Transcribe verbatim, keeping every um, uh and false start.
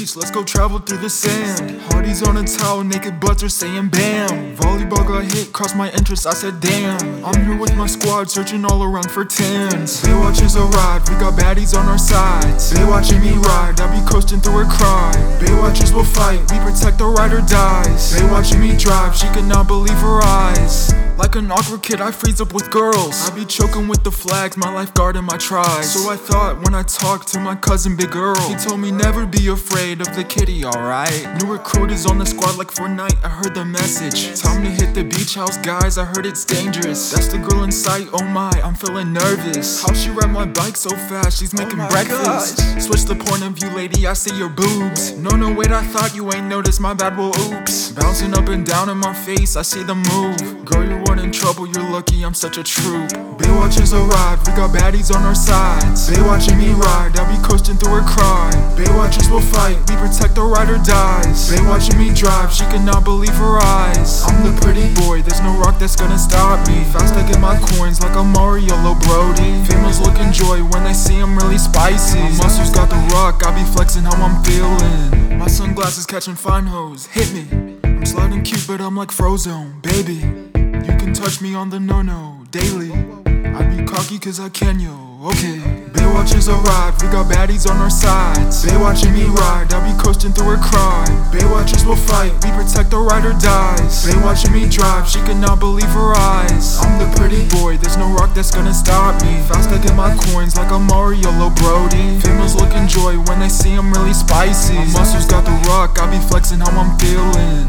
beach, let's go travel through the sand. Hardy's on a towel, naked butts are saying bam. Volleyball got hit, crossed my interest, I said damn. I'm here with my squad, searching all around for tens. Baywatchers arrived, we got baddies on our sides. They watching me ride, I be coasting through her cry. Baywatchers will fight, we protect the ride or dies. They watching me drive, she cannot believe her eyes. Like an awkward kid, I freeze up with girls. I be choking with the flags, my lifeguard and my tribe. So I thought when I talked to my cousin Big Earl, he told me never be afraid of the kitty, alright. New recruit is on the squad like Fortnite, I heard the message. Time to hit the beach house, guys, I heard it's dangerous. That's the girl in sight, oh my, I'm feeling nervous. How she ride my bike so fast, she's making oh breakfast. Gosh. Switch the point of view, lady, I see your boobs. No, no, wait, I thought you ain't noticed, my bad, well, oops. Bouncing up and down in my face, I see the move. Girl, you weren't in trouble, you're lucky, I'm such a troop. Baywatchers arrived, we got baddies on our sides. They watching me ride, I be coasting through her cry. Baywatchers will fight, we protect the ride or dies. They watching me drive, she cannot believe her eyes. I'm the pretty boy, there's no rock that's gonna stop me. Fast I get my coins like a Mario Brody. Females look in joy when they see I'm really spicy. My muscles got the rock, I be flexing how I'm feeling. My sunglasses catching fine hoes, hit me. I'm sliding cute but I'm like Frozone, baby. You can touch me on the no-no, daily. I be cocky cause I can, yo, okay. Baywatchers arrived, we got baddies on our sides. They watching me ride, I be coasting through her cry. Baywatchers will fight, we protect the ride or dies. They watching me drive, she cannot believe her eyes. I'm the pretty boy, there's no rock that's gonna stop me. Fast I get my coins like a Mario Brody. Females look in joy when they see I'm really spicy. My muscles got the rock, I be flexing how I'm feeling.